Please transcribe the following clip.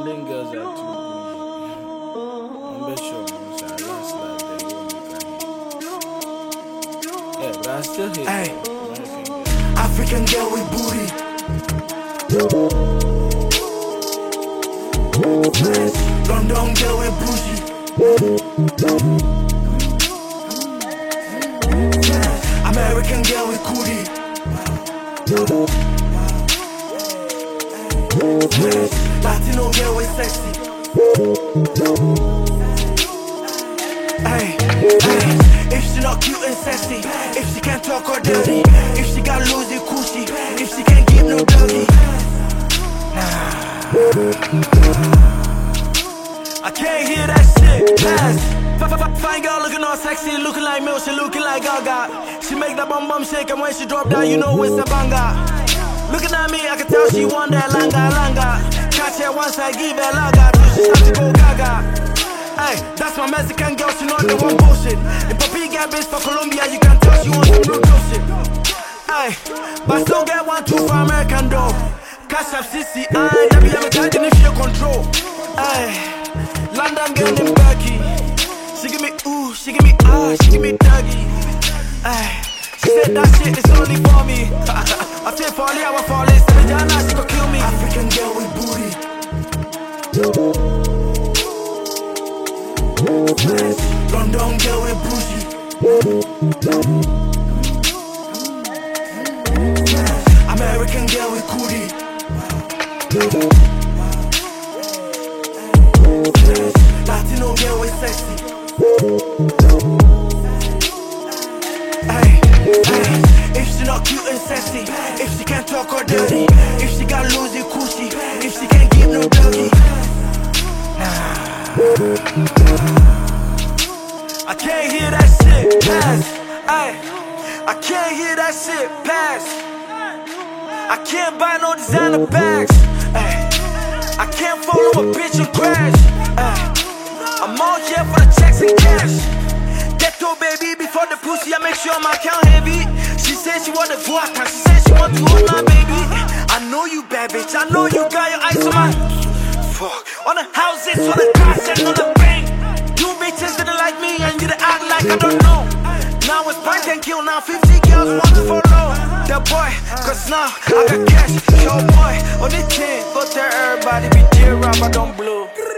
London girls are too bougie. I'm not sure, yeah, but I still hate African girl with booty. London girl with bougie. American girl with cootie. Latino girl with sexy. If she not cute and sexy, if she can't talk or dirty, if she got loosey cushy, if she can't give no doggy, I can't hear that shit. Pass. Fine girl looking all sexy, looking like milk, she looking like Gaga. She make that bum shake, and when she drop down, you know it's a banger. Looking at me, I can tell she want that langa. Catch her once I give her laga, till she start to go gaga. Hey, that's my Mexican girl, she know the one bullshit. If Papi got bitch for Colombia, you can tell she wants some real shit. Hey, but still get 1, 2 for American though. Cash up CC, WM attacking if you control. Hey, London girl named Becky. She give me ooh, she give me she give me doggy. Hey, she said that shit is only for me. I say for I will fall in, so Jana, she gon' kill me. African girl with booty. London girl with bougie. American girl with cootie. Latino girl with sexy. If she not cute and sexy, if she can't talk or dirty, if she got loosey cushy, if she can't give no doggy, I can't hear that shit pass. I can't hear that shit pass. I can't buy no designer bags. I can't follow a bitch and crash. I'm out here for the checks and cash. Ghetto baby before the pussy, I make sure my account heavy. She said she want the vodka, she said she want to hold my baby. I know you bad bitch, I know you got your eyes on my fuck. On the houses, on the cars, and on the bank. You bitches didn't like me and you didn't act like I don't know. Now it's point and kill, now 50 girls want to follow the boy, cause now I got cash, show boy. On the team, go tell everybody be dear, I don't blow.